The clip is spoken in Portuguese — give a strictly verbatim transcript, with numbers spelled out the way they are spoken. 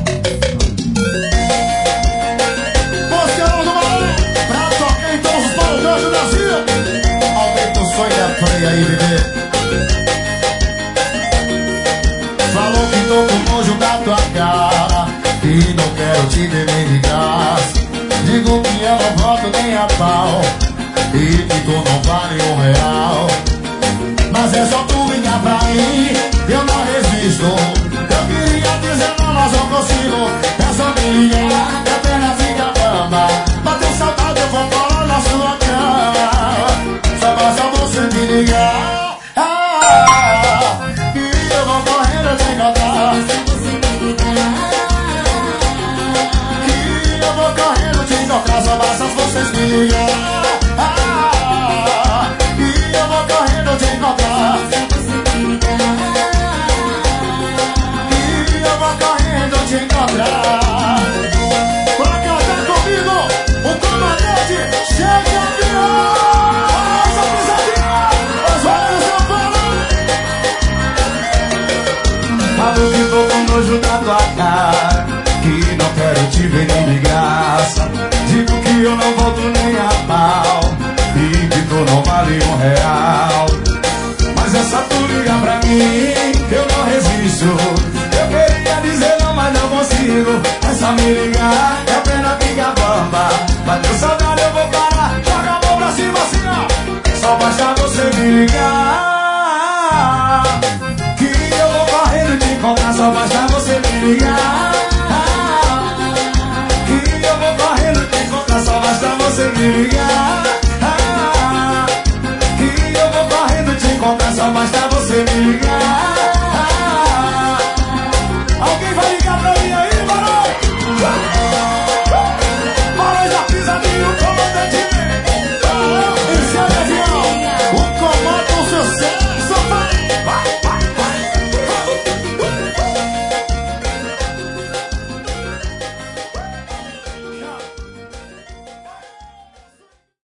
Postelão do Maré, pra tocar em todos os paredões do Brasil. Aumenta o sonho da freia aí, bebê. Falou que tô com nojo da tua cara e não quero te ver nem de graça. Digo que eu não volto nem a pau e que tu não vale um real. Mas é só tu ligar pra mim, eu não resisto. Eu queria dizer não, mas não consigo. É só me ligar, minha perna fica bamba. Bateu saudade, eu vou colar na sua cama. Só basta você me ligar, ah, e eu vou correndo te encontrar. E eu vou correndo te encontrar. Só basta vocês me ligar, ah, e eu vou correndo te encontrar. E eu vou correndo te encontrar. Pra cantar comigo, o comandante chega de asa, pisadinha, os olhos eu falo. Falo que tô com nojo da tua cara, que não quero te ver nem de graça. Digo que eu não volto nem a pau e que tu não vale um real. Mas é só tu ligar pra mim, eu não resisto. Eu queria dizer não, mas não consigo. É só me ligar, é pena ficar bamba. Bateu saudade, eu vou parar. Joga a mão pra cima assim, ó. Só basta você me ligar, que eu vou correndo te encontrar. Só basta você me ligar, que eu vou correndo te encontrar. Só basta você me ligar, que eu vou correndo te encontrar. Só basta você me ligar.